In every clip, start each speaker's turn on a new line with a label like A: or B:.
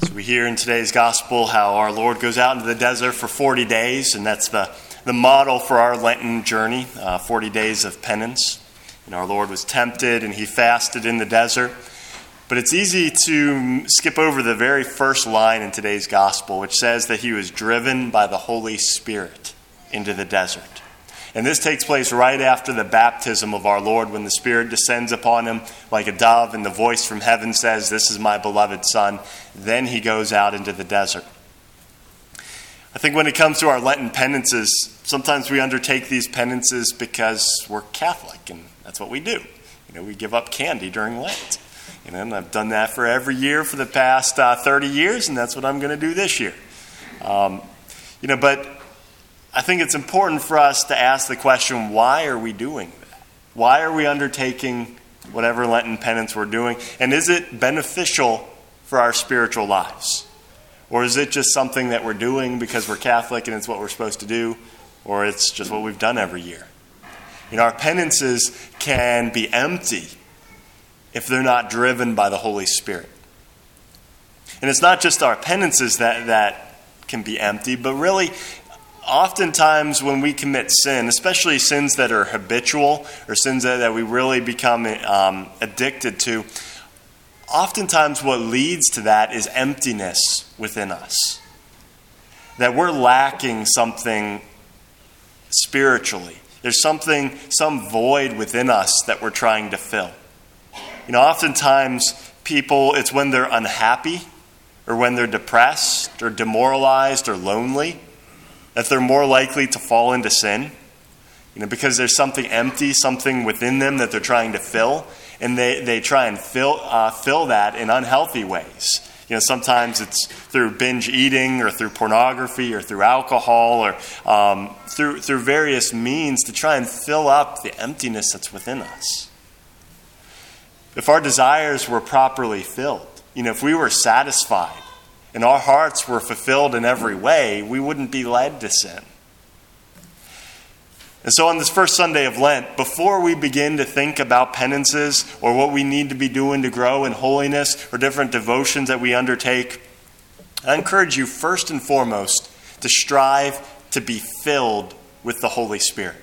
A: So we hear in today's gospel how our Lord goes out into the desert for 40 days, and that's the model for our Lenten journey, 40 days of penance. And our Lord was tempted and he fasted in the desert. But it's easy to skip over the very first line in today's gospel, which says that he was driven by the Holy Spirit into the desert. And this takes place right after the baptism of our Lord, when the Spirit descends upon him like a dove, and the voice from heaven says, "This is my beloved Son." Then he goes out into the desert. I think when it comes to our Lenten penances, sometimes we undertake these penances because we're Catholic, and that's what we do. We give up candy during Lent. And I've done that for every year for the past 30 years, and that's what I'm going to do this year. But I think it's important for us to ask the question, why are we doing that? Why are we undertaking whatever Lenten penance we're doing? And is it beneficial for our spiritual lives? Or is it just something that we're doing because we're Catholic and it's what we're supposed to do? Or it's just what we've done every year? Our penances can be empty if they're not driven by the Holy Spirit. And it's not just our penances that can be empty, but really, oftentimes when we commit sin, especially sins that are habitual or sins that we really become addicted to, oftentimes what leads to that is emptiness within us. That we're lacking something spiritually. There's some void within us that we're trying to fill. Oftentimes people, it's when they're unhappy or when they're depressed or demoralized or lonely that they're more likely to fall into sin, because there's something empty, something within them that they're trying to fill, and they try and fill that in unhealthy ways. Sometimes it's through binge eating or through pornography or through alcohol or through various means to try and fill up the emptiness that's within us. If our desires were properly filled, if we were satisfied, and our hearts were fulfilled in every way, we wouldn't be led to sin. And so on this first Sunday of Lent, before we begin to think about penances or what we need to be doing to grow in holiness or different devotions that we undertake, I encourage you first and foremost to strive to be filled with the Holy Spirit.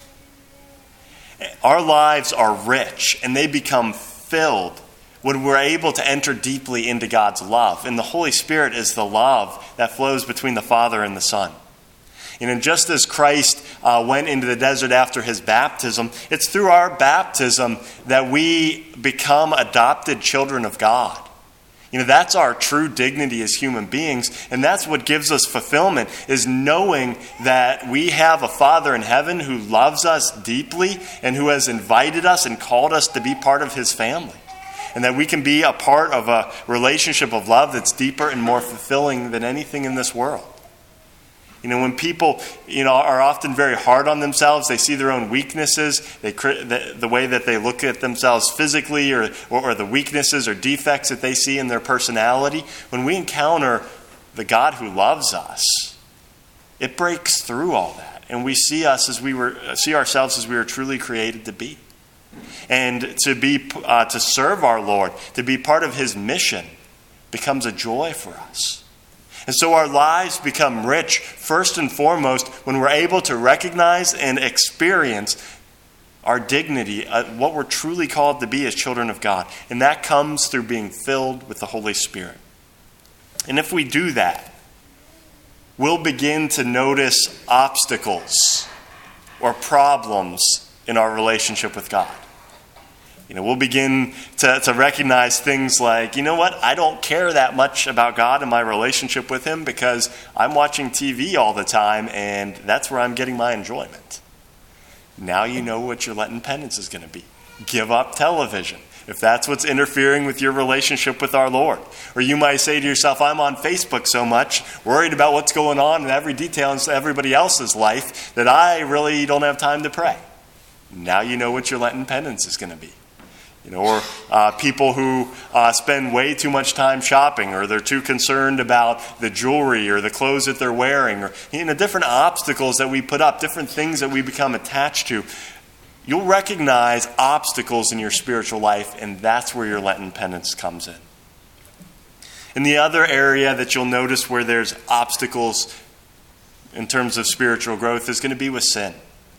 A: Our lives are rich and they become filled when we're able to enter deeply into God's love. And the Holy Spirit is the love that flows between the Father and the Son. And just as Christ went into the desert after his baptism, it's through our baptism that we become adopted children of God. That's our true dignity as human beings, and that's what gives us fulfillment, is knowing that we have a Father in heaven who loves us deeply and who has invited us and called us to be part of his family. And that we can be a part of a relationship of love that's deeper and more fulfilling than anything in this world. When people, are often very hard on themselves, they see their own weaknesses, the way that they look at themselves physically or the weaknesses or defects that they see in their personality. When we encounter the God who loves us, it breaks through all that. And we see ourselves as we were truly created to be. And to serve our Lord, to be part of his mission, becomes a joy for us. And so our lives become rich, first and foremost, when we're able to recognize and experience our dignity, what we're truly called to be as children of God. And that comes through being filled with the Holy Spirit. And if we do that, we'll begin to notice obstacles or problems in our relationship with God. We'll begin to recognize things like, I don't care that much about God and my relationship with him because I'm watching TV all the time and that's where I'm getting my enjoyment. Now you know what your Lenten penance is going to be. Give up television if that's what's interfering with your relationship with our Lord. Or you might say to yourself, I'm on Facebook so much, worried about what's going on in every detail in everybody else's life, that I really don't have time to pray. Now you know what your Lenten penance is going to be. Or people who spend way too much time shopping, or they're too concerned about the jewelry or the clothes that they're wearing, or different obstacles that we put up, different things that we become attached to. You'll recognize obstacles in your spiritual life, and that's where your Lenten penance comes in. And the other area that you'll notice where there's obstacles in terms of spiritual growth is going to be with sin.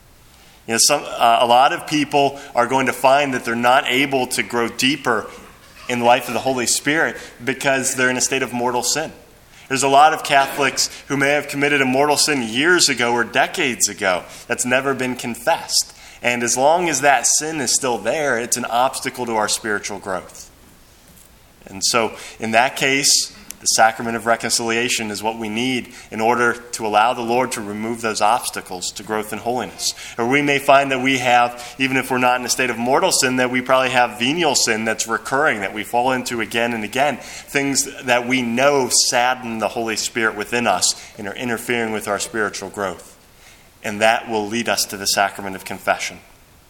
A: A lot of people are going to find that they're not able to grow deeper in the life of the Holy Spirit because they're in a state of mortal sin. There's a lot of Catholics who may have committed a mortal sin years ago or decades ago that's never been confessed. And as long as that sin is still there, it's an obstacle to our spiritual growth. And so in that case, the sacrament of reconciliation is what we need in order to allow the Lord to remove those obstacles to growth in holiness. Or we may find that we have, even if we're not in a state of mortal sin, that we probably have venial sin that's recurring, that we fall into again and again. Things that we know sadden the Holy Spirit within us and are interfering with our spiritual growth. And that will lead us to the sacrament of confession.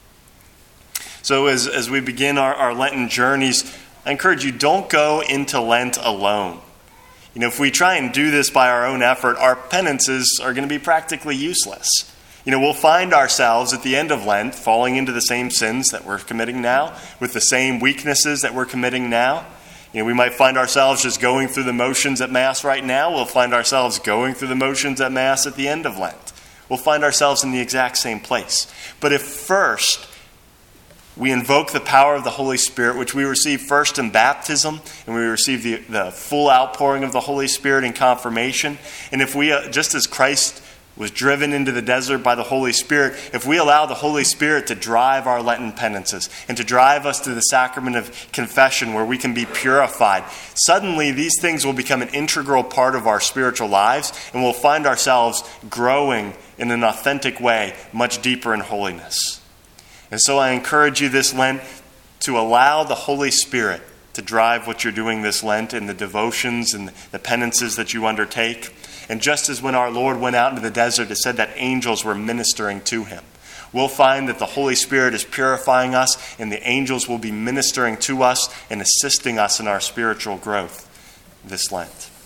A: So as we begin our Lenten journeys, I encourage you, don't go into Lent alone. If we try and do this by our own effort, our penances are going to be practically useless. We'll find ourselves at the end of Lent falling into the same sins that we're committing now, with the same weaknesses that we're committing now. We might find ourselves just going through the motions at Mass right now. We'll find ourselves going through the motions at Mass at the end of Lent. We'll find ourselves in the exact same place. But if first we invoke the power of the Holy Spirit, which we receive first in baptism, and we receive the full outpouring of the Holy Spirit in confirmation. And if we, just as Christ was driven into the desert by the Holy Spirit, if we allow the Holy Spirit to drive our Lenten penances and to drive us to the sacrament of confession where we can be purified, suddenly these things will become an integral part of our spiritual lives, and we'll find ourselves growing in an authentic way much deeper in holiness. And so I encourage you this Lent to allow the Holy Spirit to drive what you're doing this Lent in the devotions and the penances that you undertake. And just as when our Lord went out into the desert, it said that angels were ministering to him. We'll find that the Holy Spirit is purifying us, and the angels will be ministering to us and assisting us in our spiritual growth this Lent.